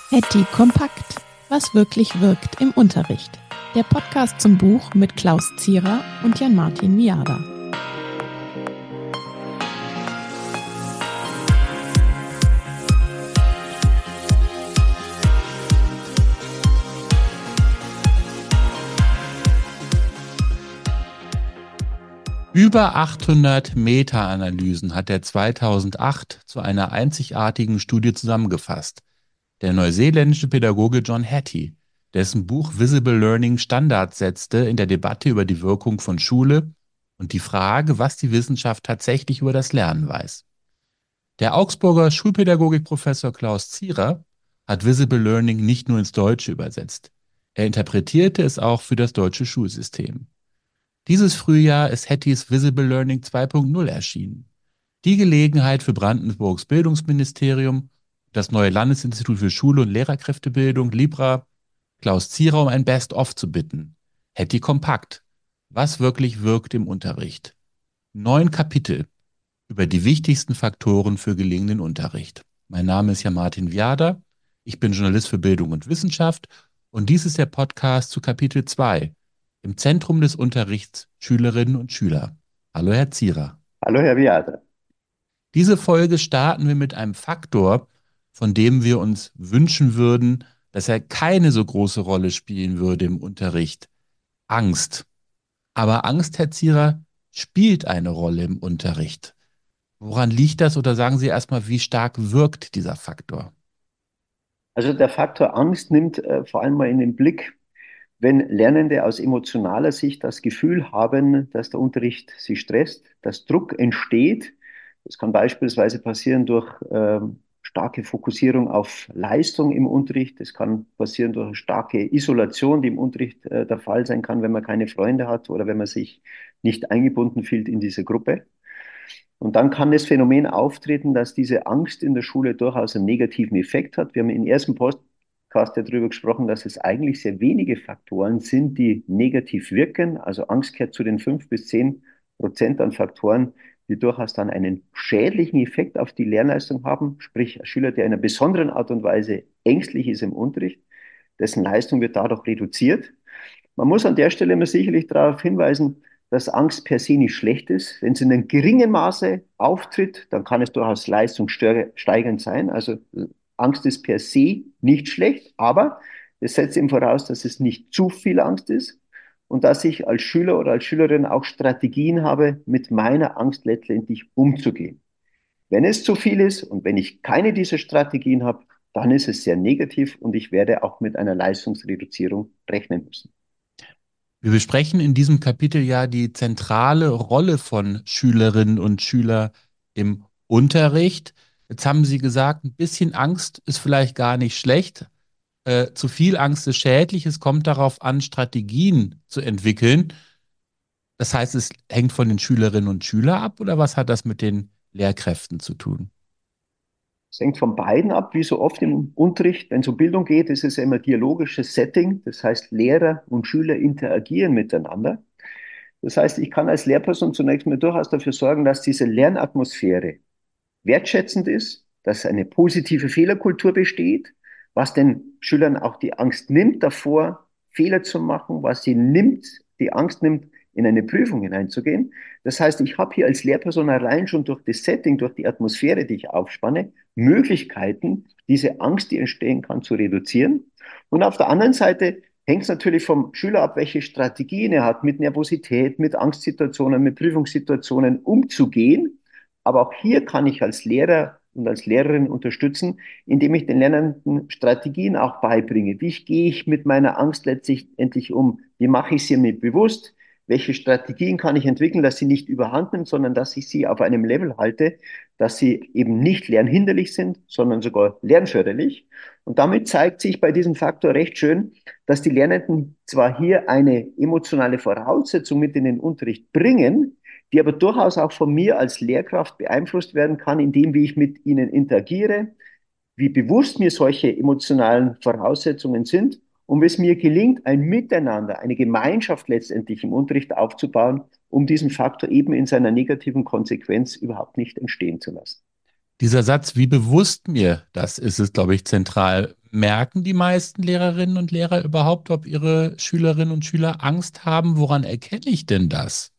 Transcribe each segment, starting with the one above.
Hetty Kompakt. Was wirklich wirkt im Unterricht. Der Podcast zum Buch mit Klaus Zierer und Jan-Martin Miada. Über 800 Meta-Analysen hat er 2008 zu einer einzigartigen Studie zusammengefasst. Der neuseeländische Pädagoge John Hattie, dessen Buch Visible Learning Standards setzte in der Debatte über die Wirkung von Schule und die Frage, was die Wissenschaft tatsächlich über das Lernen weiß. Der Augsburger Schulpädagogikprofessor Klaus Zierer hat Visible Learning nicht nur ins Deutsche übersetzt. Er interpretierte es auch für das deutsche Schulsystem. Dieses Frühjahr ist Hatties Visible Learning 2.0 erschienen. Die Gelegenheit für Brandenburgs Bildungsministerium, das neue Landesinstitut für Schule- und Lehrerkräftebildung, Libra, Klaus Zierer um ein Best-of zu bitten. Hattie Kompakt. Was wirklich wirkt im Unterricht. 9 Kapitel über die wichtigsten Faktoren für gelingenden Unterricht. Mein Name ist Jan-Martin Miada. Ich bin Journalist für Bildung und Wissenschaft und dies ist der Podcast zu Kapitel 2. Im Zentrum des Unterrichts Schülerinnen und Schüler. Hallo Herr Zierer. Hallo Herr Viada. Diese Folge starten wir mit einem Faktor, von dem wir uns wünschen würden, dass er keine so große Rolle spielen würde im Unterricht. Angst. Aber Angst, Herr Zierer, spielt eine Rolle im Unterricht. Woran liegt das oder sagen Sie erstmal, wie stark wirkt dieser Faktor? Also der Faktor Angst nimmt vor allem mal in den Blick, wenn Lernende aus emotionaler Sicht das Gefühl haben, dass der Unterricht sie stresst, dass Druck entsteht. Das kann beispielsweise passieren durch starke Fokussierung auf Leistung im Unterricht. Das kann passieren durch starke Isolation, die im Unterricht der Fall sein kann, wenn man keine Freunde hat oder wenn man sich nicht eingebunden fühlt in diese Gruppe. Und dann kann das Phänomen auftreten, dass diese Angst in der Schule durchaus einen negativen Effekt hat. Wir haben im ersten Podcast ja darüber gesprochen, dass es eigentlich sehr wenige Faktoren sind, die negativ wirken. Also Angst gehört zu den 5-10% an Faktoren, die durchaus dann einen schädlichen Effekt auf die Lernleistung haben. Sprich, ein Schüler, der in einer besonderen Art und Weise ängstlich ist im Unterricht, dessen Leistung wird dadurch reduziert. Man muss an der Stelle immer sicherlich darauf hinweisen, dass Angst per se nicht schlecht ist. Wenn es in einem geringen Maße auftritt, dann kann es durchaus leistungssteigernd sein. Also Angst ist per se nicht schlecht, aber es setzt eben voraus, dass es nicht zu viel Angst ist und dass ich als Schüler oder als Schülerin auch Strategien habe, mit meiner Angst letztendlich umzugehen. Wenn es zu viel ist und wenn ich keine dieser Strategien habe, dann ist es sehr negativ und ich werde auch mit einer Leistungsreduzierung rechnen müssen. Wir besprechen in diesem Kapitel ja die zentrale Rolle von Schülerinnen und Schülern im Unterricht. Jetzt haben Sie gesagt, ein bisschen Angst ist vielleicht gar nicht schlecht. Zu viel Angst ist schädlich. Es kommt darauf an, Strategien zu entwickeln. Das heißt, es hängt von den Schülerinnen und Schülern ab, oder was hat das mit den Lehrkräften zu tun? Es hängt von beiden ab, wie so oft im Unterricht. Wenn es um Bildung geht, ist es ja immer ein dialogisches Setting. Das heißt, Lehrer und Schüler interagieren miteinander. Das heißt, ich kann als Lehrperson zunächst mal durchaus dafür sorgen, dass diese Lernatmosphäre wertschätzend ist, dass eine positive Fehlerkultur besteht, was den Schülern auch die Angst nimmt davor, Fehler zu machen, was sie nimmt, die Angst nimmt, in eine Prüfung hineinzugehen. Das heißt, ich habe hier als Lehrperson allein schon durch das Setting, durch die Atmosphäre, die ich aufspanne, Möglichkeiten, diese Angst, die entstehen kann, zu reduzieren. Und auf der anderen Seite hängt es natürlich vom Schüler ab, welche Strategien er hat, mit Nervosität, mit Angstsituationen, mit Prüfungssituationen umzugehen. Aber auch hier kann ich als Lehrer und als Lehrerin unterstützen, indem ich den Lernenden Strategien auch beibringe. Wie gehe ich mit meiner Angst letztendlich um? Wie mache ich sie mir bewusst? Welche Strategien kann ich entwickeln, dass sie nicht überhand nimmt, sondern dass ich sie auf einem Level halte, dass sie eben nicht lernhinderlich sind, sondern sogar lernförderlich. Und damit zeigt sich bei diesem Faktor recht schön, dass die Lernenden zwar hier eine emotionale Voraussetzung mit in den Unterricht bringen, die aber durchaus auch von mir als Lehrkraft beeinflusst werden kann, indem wie ich mit ihnen interagiere, wie bewusst mir solche emotionalen Voraussetzungen sind und wie es mir gelingt, ein Miteinander, eine Gemeinschaft letztendlich im Unterricht aufzubauen, um diesen Faktor eben in seiner negativen Konsequenz überhaupt nicht entstehen zu lassen. Dieser Satz, wie bewusst mir das ist, ist, glaube ich, zentral. Merken die meisten Lehrerinnen und Lehrer überhaupt, ob ihre Schülerinnen und Schüler Angst haben? Woran erkenne ich denn das?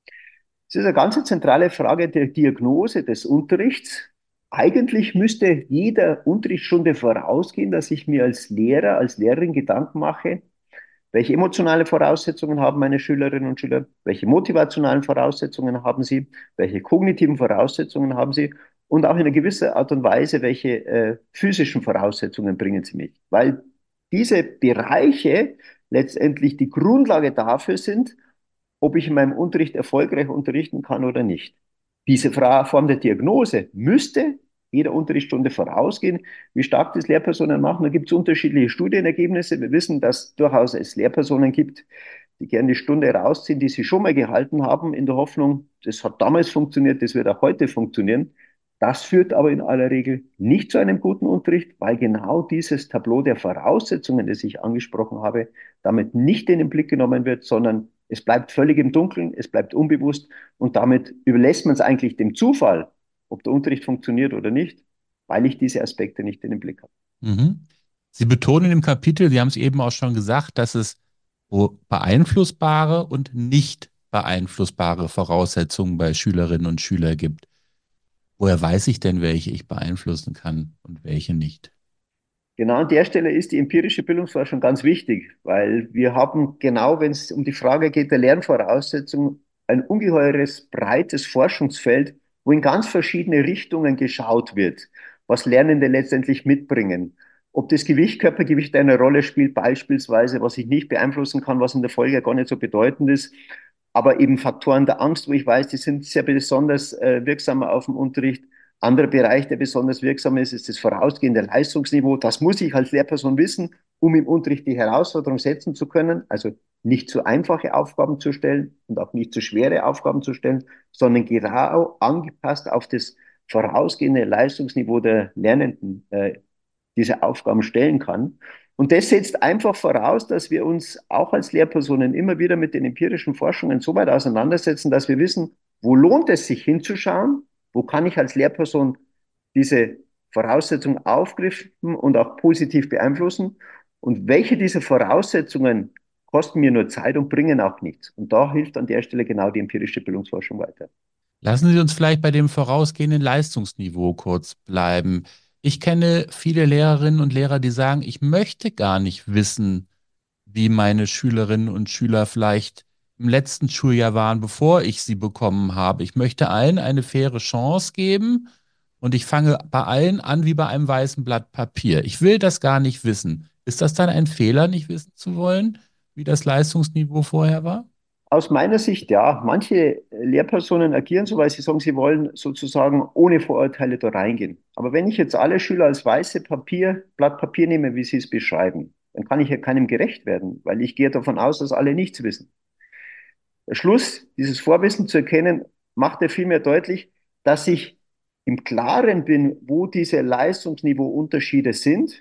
Das ist eine ganz zentrale Frage der Diagnose des Unterrichts. Eigentlich müsste jeder Unterrichtsstunde vorausgehen, dass ich mir als Lehrer, als Lehrerin Gedanken mache, welche emotionale Voraussetzungen haben meine Schülerinnen und Schüler, welche motivationalen Voraussetzungen haben sie, welche kognitiven Voraussetzungen haben sie und auch in einer gewissen Art und Weise, welche physischen Voraussetzungen bringen sie mit. Weil diese Bereiche letztendlich die Grundlage dafür sind, ob ich in meinem Unterricht erfolgreich unterrichten kann oder nicht. Diese Form der Diagnose müsste jeder Unterrichtsstunde vorausgehen, wie stark das Lehrpersonen machen. Da gibt es unterschiedliche Studienergebnisse. Wir wissen, dass durchaus es Lehrpersonen gibt, die gerne die Stunde rausziehen, die sie schon mal gehalten haben, in der Hoffnung, das hat damals funktioniert, das wird auch heute funktionieren. Das führt aber in aller Regel nicht zu einem guten Unterricht, weil genau dieses Tableau der Voraussetzungen, das ich angesprochen habe, damit nicht in den Blick genommen wird, sondern es bleibt völlig im Dunkeln, es bleibt unbewusst und damit überlässt man es eigentlich dem Zufall, ob der Unterricht funktioniert oder nicht, weil ich diese Aspekte nicht in den Blick habe. Mhm. Sie betonen im Kapitel, Sie haben es eben auch schon gesagt, dass es so beeinflussbare und nicht beeinflussbare Voraussetzungen bei Schülerinnen und Schülern gibt. Woher weiß ich denn, welche ich beeinflussen kann und welche nicht? Genau an der Stelle ist die empirische Bildungsforschung ganz wichtig, weil wir haben genau, wenn es um die Frage geht der Lernvoraussetzungen, ein ungeheures, breites Forschungsfeld, wo in ganz verschiedene Richtungen geschaut wird, was Lernende letztendlich mitbringen. Ob das Gewicht, Körpergewicht eine Rolle spielt, beispielsweise, was ich nicht beeinflussen kann, was in der Folge gar nicht so bedeutend ist, aber eben Faktoren der Angst, wo ich weiß, die sind sehr besonders wirksam auf dem Unterricht. Anderer Bereich, der besonders wirksam ist, ist das vorausgehende Leistungsniveau. Das muss ich als Lehrperson wissen, um im Unterricht die Herausforderung setzen zu können. Also nicht zu einfache Aufgaben zu stellen und auch nicht zu schwere Aufgaben zu stellen, sondern genau angepasst auf das vorausgehende Leistungsniveau der Lernenden diese Aufgaben stellen kann. Und das setzt einfach voraus, dass wir uns auch als Lehrpersonen immer wieder mit den empirischen Forschungen so weit auseinandersetzen, dass wir wissen, wo lohnt es sich hinzuschauen, wo kann ich als Lehrperson diese Voraussetzungen aufgreifen und auch positiv beeinflussen und welche dieser Voraussetzungen kosten mir nur Zeit und bringen auch nichts. Und da hilft an der Stelle genau die empirische Bildungsforschung weiter. Lassen Sie uns vielleicht bei dem vorausgehenden Leistungsniveau kurz bleiben. Ich kenne viele Lehrerinnen und Lehrer, die sagen, ich möchte gar nicht wissen, wie meine Schülerinnen und Schüler vielleicht im letzten Schuljahr waren, bevor ich sie bekommen habe. Ich möchte allen eine faire Chance geben und ich fange bei allen an wie bei einem weißen Blatt Papier. Ich will das gar nicht wissen. Ist das dann ein Fehler, nicht wissen zu wollen, wie das Leistungsniveau vorher war? Aus meiner Sicht ja. Manche Lehrpersonen agieren so, weil sie sagen, sie wollen sozusagen ohne Vorurteile da reingehen. Aber wenn ich jetzt alle Schüler als weiße Papier, Blatt Papier nehme, wie sie es beschreiben, dann kann ich ja keinem gerecht werden, weil ich gehe davon aus, dass alle nichts wissen. Der Schluss, dieses Vorwissen zu erkennen, macht ja vielmehr deutlich, dass ich im Klaren bin, wo diese Leistungsniveauunterschiede sind,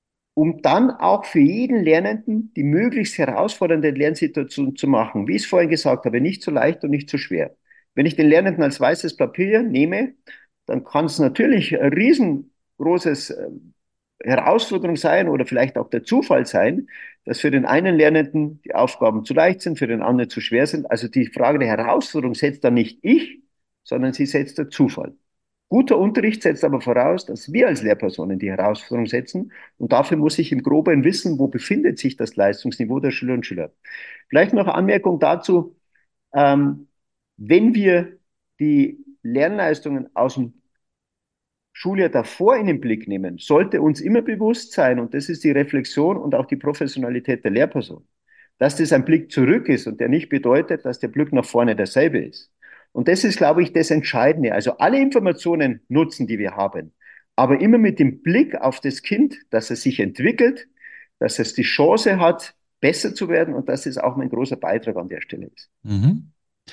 um dann auch für jeden Lernenden die möglichst herausfordernde Lernsituation zu machen. Wie ich es vorhin gesagt habe, nicht zu leicht und nicht zu schwer. Wenn ich den Lernenden als weißes Papier nehme, dann kann es natürlich ein riesengroßes Herausforderung sein oder vielleicht auch der Zufall sein, dass für den einen Lernenden die Aufgaben zu leicht sind, für den anderen zu schwer sind. Also die Frage der Herausforderung setzt dann nicht ich, sondern sie setzt der Zufall. Guter Unterricht setzt aber voraus, dass wir als Lehrpersonen die Herausforderung setzen und dafür muss ich im Groben wissen, wo befindet sich das Leistungsniveau der Schülerinnen und Schüler. Vielleicht noch eine Anmerkung dazu, ähm, wenn wir die Lernleistungen aus dem Schuljahr davor in den Blick nehmen, sollte uns immer bewusst sein, und das ist die Reflexion und auch die Professionalität der Lehrperson, dass das ein Blick zurück ist und der nicht bedeutet, dass der Blick nach vorne derselbe ist. Und das ist, glaube ich, das Entscheidende. Also alle Informationen nutzen, die wir haben, aber immer mit dem Blick auf das Kind, dass es sich entwickelt, dass es die Chance hat, besser zu werden und dass es auch mein großer Beitrag an der Stelle ist. Mhm.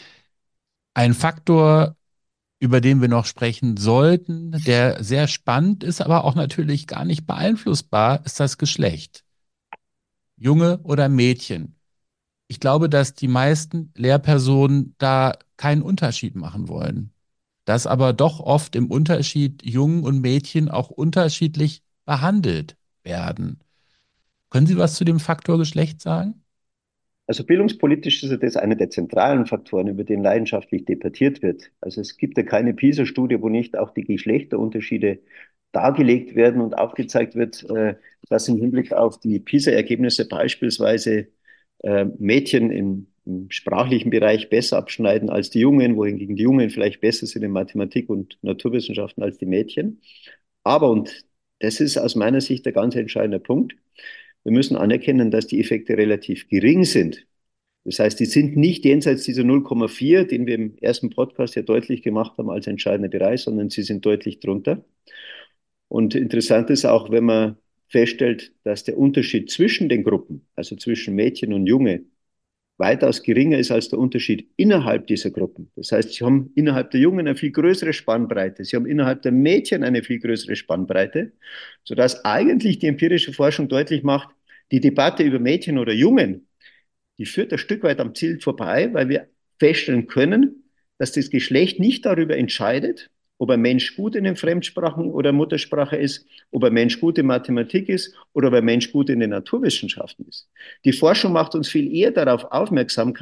Ein Faktor, über den wir noch sprechen sollten, der sehr spannend ist, aber auch natürlich gar nicht beeinflussbar, ist das Geschlecht. Junge oder Mädchen. Ich glaube, dass die meisten Lehrpersonen da keinen Unterschied machen wollen. Dass aber doch oft im Unterschied Jungen und Mädchen auch unterschiedlich behandelt werden. Können Sie was zu dem Faktor Geschlecht sagen? Also bildungspolitisch ist ja das einer der zentralen Faktoren, über den leidenschaftlich debattiert wird. Also es gibt ja keine PISA-Studie, wo nicht auch die Geschlechterunterschiede dargelegt werden und aufgezeigt wird, dass im Hinblick auf die PISA-Ergebnisse beispielsweise Mädchen im sprachlichen Bereich besser abschneiden als die Jungen, wohingegen die Jungen vielleicht besser sind in Mathematik und Naturwissenschaften als die Mädchen. Aber, und das ist aus meiner Sicht der ganz entscheidende Punkt, wir müssen anerkennen, dass die Effekte relativ gering sind. Das heißt, die sind nicht jenseits dieser 0,4, den wir im ersten Podcast ja deutlich gemacht haben als entscheidender Bereich, sondern sie sind deutlich drunter. Und interessant ist auch, wenn man feststellt, dass der Unterschied zwischen den Gruppen, also zwischen Mädchen und Junge, weitaus geringer ist als der Unterschied innerhalb dieser Gruppen. Das heißt, sie haben innerhalb der Jungen eine viel größere Spannbreite, sie haben innerhalb der Mädchen eine viel größere Spannbreite, sodass eigentlich die empirische Forschung deutlich macht, die Debatte über Mädchen oder Jungen, die führt ein Stück weit am Ziel vorbei, weil wir feststellen können, dass das Geschlecht nicht darüber entscheidet, ob ein Mensch gut in den Fremdsprachen oder Muttersprache ist, ob ein Mensch gut in Mathematik ist oder ob ein Mensch gut in den Naturwissenschaften ist. Die Forschung macht uns viel eher darauf aufmerksam,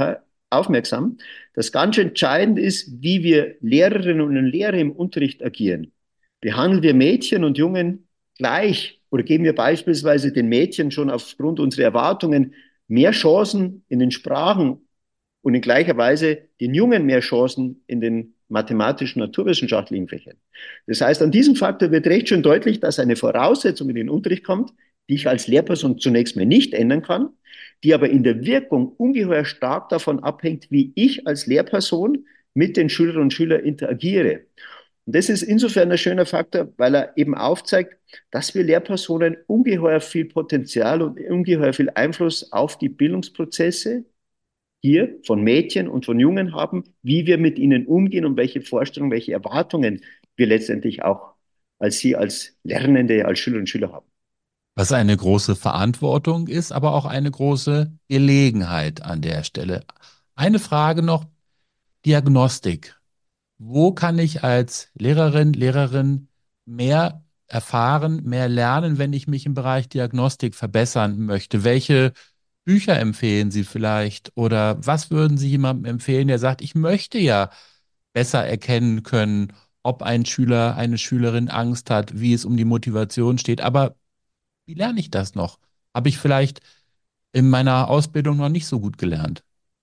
dass ganz entscheidend ist, wie wir Lehrerinnen und Lehrer im Unterricht agieren. Behandeln wir Mädchen und Jungen gleich oder geben wir beispielsweise den Mädchen schon aufgrund unserer Erwartungen mehr Chancen in den Sprachen und in gleicher Weise den Jungen mehr Chancen in den mathematischen, naturwissenschaftlichen Fächern. Das heißt, an diesem Faktor wird recht schön deutlich, dass eine Voraussetzung in den Unterricht kommt, die ich als Lehrperson zunächst mal nicht ändern kann, die aber in der Wirkung ungeheuer stark davon abhängt, wie ich als Lehrperson mit den Schülerinnen und Schülern interagiere. Und das ist insofern ein schöner Faktor, weil er eben aufzeigt, dass wir Lehrpersonen ungeheuer viel Potenzial und ungeheuer viel Einfluss auf die Bildungsprozesse hier von Mädchen und von Jungen haben, wie wir mit ihnen umgehen und welche Vorstellungen, welche Erwartungen wir letztendlich auch als sie als Lernende, als Schülerinnen und Schüler haben. Was eine große Verantwortung ist, aber auch eine große Gelegenheit an der Stelle. Eine Frage noch, Diagnostik. Wo kann ich als Lehrerin mehr erfahren, mehr lernen, wenn ich mich im Bereich Diagnostik verbessern möchte? Welche Bücher empfehlen Sie vielleicht? Oder was würden Sie jemandem empfehlen, der sagt, ich möchte ja besser erkennen können, ob ein Schüler, eine Schülerin Angst hat, wie es um die Motivation steht. Aber wie lerne ich das noch? Habe ich vielleicht in meiner Ausbildung noch nicht so gut gelernt?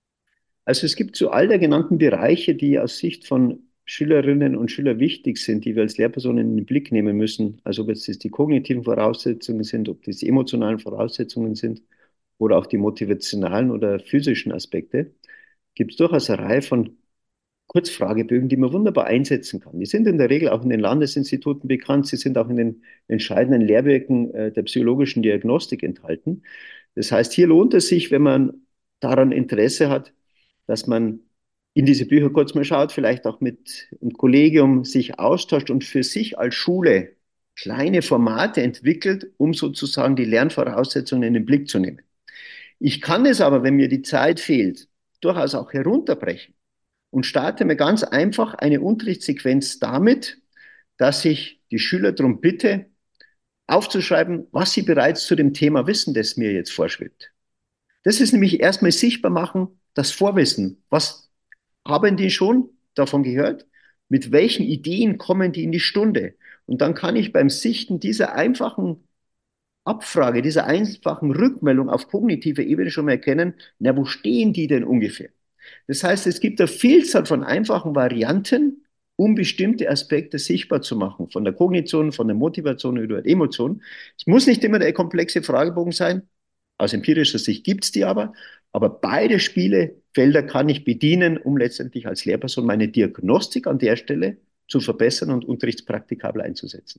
Also es gibt so all der genannten Bereiche, die aus Sicht von Schülerinnen und Schülern wichtig sind, die wir als Lehrpersonen in den Blick nehmen müssen. Also ob jetzt das die kognitiven Voraussetzungen sind, ob das die emotionalen Voraussetzungen sind oder auch die motivationalen oder physischen Aspekte, gibt es durchaus eine Reihe von Kurzfragebögen, die man wunderbar einsetzen kann. Die sind in der Regel auch in den Landesinstituten bekannt. Sie sind auch in den entscheidenden Lehrwerken der psychologischen Diagnostik enthalten. Das heißt, hier lohnt es sich, wenn man daran Interesse hat, dass man in diese Bücher kurz mal schaut, vielleicht auch mit einem Kollegium sich austauscht und für sich als Schule kleine Formate entwickelt, um sozusagen die Lernvoraussetzungen in den Blick zu nehmen. Ich kann es aber, wenn mir die Zeit fehlt, durchaus auch herunterbrechen und starte mir ganz einfach eine Unterrichtssequenz damit, dass ich die Schüler darum bitte, aufzuschreiben, was sie bereits zu dem Thema wissen, das mir jetzt vorschwebt. Das ist nämlich erstmal sichtbar machen, das Vorwissen. Was haben die schon davon gehört? Mit welchen Ideen kommen die in die Stunde? Und dann kann ich beim Sichten dieser einfachen Abfrage, dieser einfachen Rückmeldung auf kognitiver Ebene schon mal erkennen, na, wo stehen die denn ungefähr? Das heißt, es gibt eine Vielzahl von einfachen Varianten, um bestimmte Aspekte sichtbar zu machen, von der Kognition, von der Motivation über die Emotion. Es muss nicht immer der komplexe Fragebogen sein, aus empirischer Sicht gibt es die aber beide Spielefelder kann ich bedienen, um letztendlich als Lehrperson meine Diagnostik an der Stelle zu verbessern und unterrichtspraktikabel einzusetzen.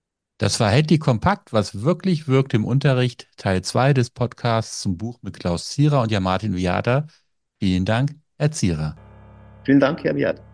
Das war Hattie Kompakt, was wirklich wirkt im Unterricht, Teil 2 des Podcasts zum Buch mit Klaus Zierer und Jan-Martin Viada. Vielen Dank, Herr Zierer. Vielen Dank, Herr Viada.